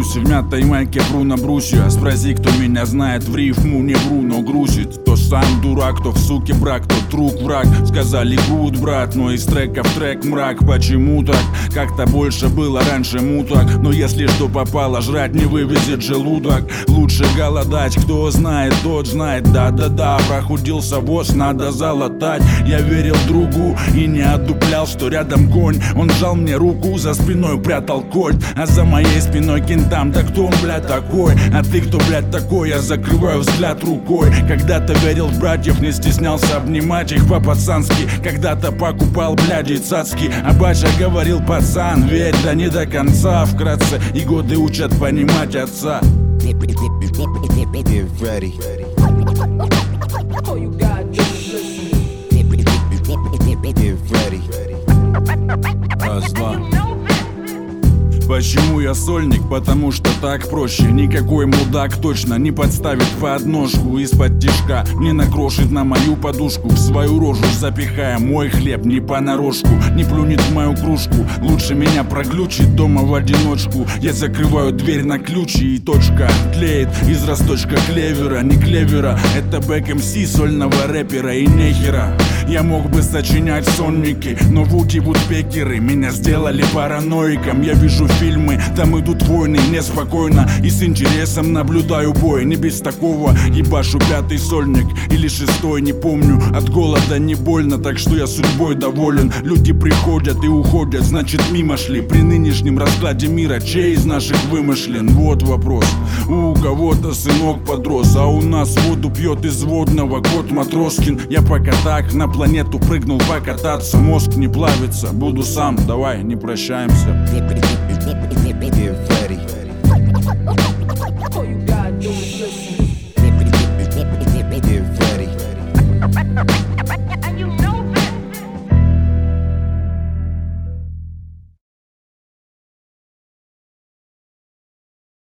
Маруси в мятой майке вру на брусья. Спроси, кто меня знает, в рифму не вру, но грузит. То сам дурак, то в суке брак, то друг враг. Сказали гуд, брат, но из трека в трек мрак. Почему так? Как-то больше было раньше муток. Но если что попало, жрать не вывезет желудок. Лучше голодать, кто знает, тот знает. Да-да-да, прохудился воз, надо залатать. Я верил другу и не отдуплял, что рядом конь. Он сжал мне руку, за спиной прятал кольт. А за моей спиной кентам, да кто он, блядь, такой? А ты кто, блядь, такой? Я закрываю взгляд рукой. Когда-то верил в братьев, не стеснялся обнимать их по-пацански. Когда-то покупал, бляди, цацки. А батя говорил: пацан, верь, да не до конца. Вкратце, и годы учат понимать отца. Get ready. Oh, you got just listen. Get ready. Раз, два. Почему я сольник? Потому что так проще. Никакой мудак точно не подставит подножку из-под тишка. Не накрошит на мою подушку, в свою рожу запихая мой хлеб не понарошку. Не плюнет в мою кружку, лучше меня проглючит дома в одиночку. Я закрываю дверь на ключи и точка тлеет из росточка клевера. Не клевера, это бэк МС сольного рэпера и нехера. Я мог бы сочинять сонники, но вуди-вудпекеры меня сделали параноиком. Я вижу фильмы, там идут войны, неспокойно и с интересом наблюдаю бой. Не без такого ебашу пятый сольник или шестой, не помню. От голода не больно, так что я судьбой доволен. Люди приходят и уходят, значит мимо шли. При нынешнем раскладе мира чей из наших вымышлен? Вот вопрос. У кого-то сынок подрос, а у нас воду пьет из водного кот Матроскин. Я пока так на планету прыгнул покататься. Мозг не плавится, буду сам, давай не прощаемся. Get ready. Oh, you got just listen. Get ready.